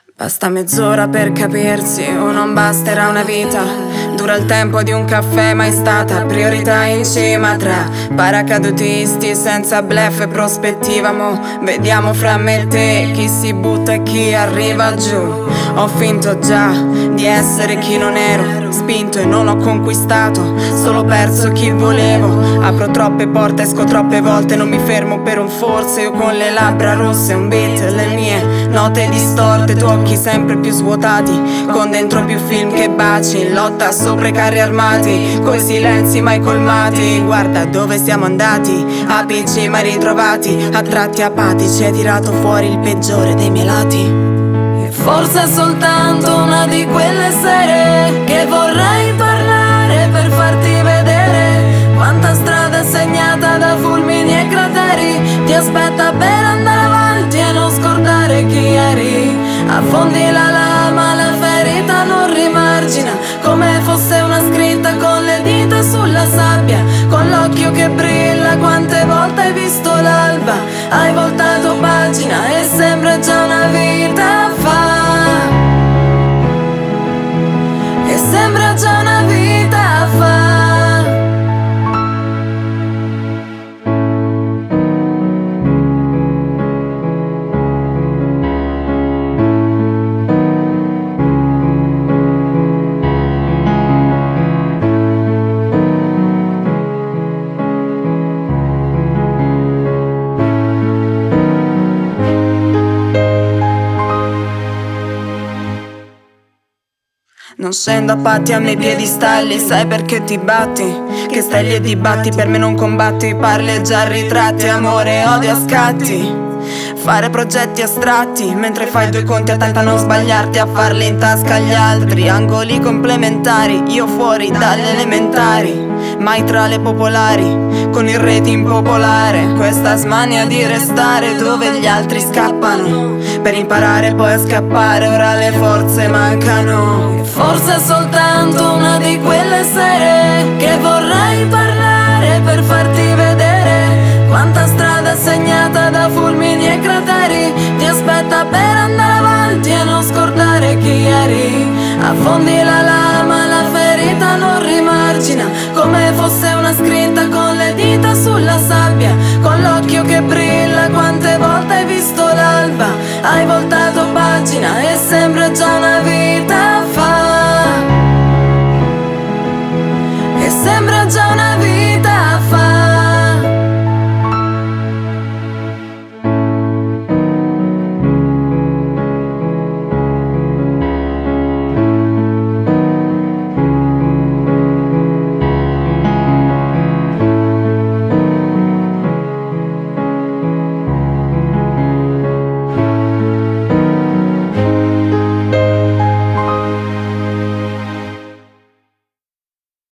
Basta mezz'ora per capirsi o non basterà una vita? Dura il tempo di un caffè, mai stata priorità in cima tra paracadutisti senza bluff e prospettiva. Mo vediamo fra me e te chi si butta e chi arriva giù. Ho finto già di essere chi non ero, spinto e non ho conquistato, solo perso chi volevo. Apro troppe porte, esco troppe volte, non mi fermo per un forse. Io con le labbra rosse, un beat, le mie note distorte, tu occhi sempre più svuotati, con dentro più film che baci, in lotta sopra i carri armati, coi silenzi mai colmati. Guarda dove siamo andati, apici mai ritrovati, a tratti apatici, hai tirato fuori il peggiore dei miei lati. Forse è soltanto una di quelle sere che vorrei parlare per farti vedere quanta strada è segnata da fulmini e crateri. Ti aspetta per andare avanti e non scordare chi eri. Affondi la lama, la ferita non rimargina, come fosse una scritta con le dita sulla sabbia, con l'occhio che brilla. Quante volte hai visto l'alba, hai voltato pagina e sembra già una vita fa. E sembra già una vita fa. Non scendo a patti a miei piedistalli, sai perché ti batti? Che stai lì e dibatti, per me non combatti, parli e già ritratti, amore e odio a scatti. Fare progetti astratti, mentre fai due conti attenta a non sbagliarti a farli in tasca agli altri. Angoli complementari, io fuori dalle elementari, mai tra le popolari, con il rating popolare. Questa smania di restare dove gli altri scappano, per imparare poi a scappare, ora le forze mancano. Forse è soltanto una di quelle sere che vorrei parlare per farti vedere quanta strada è segnata da fulmini e crateri. Ti aspetta per andare avanti e non scordare chi eri. Affondi la lama, la ferita non rimargina, come fosse una scritta con le dita sulla sabbia, con l'occhio che brilla. Quante volte hai visto l'alba, hai voltato pagina e sembra già una vita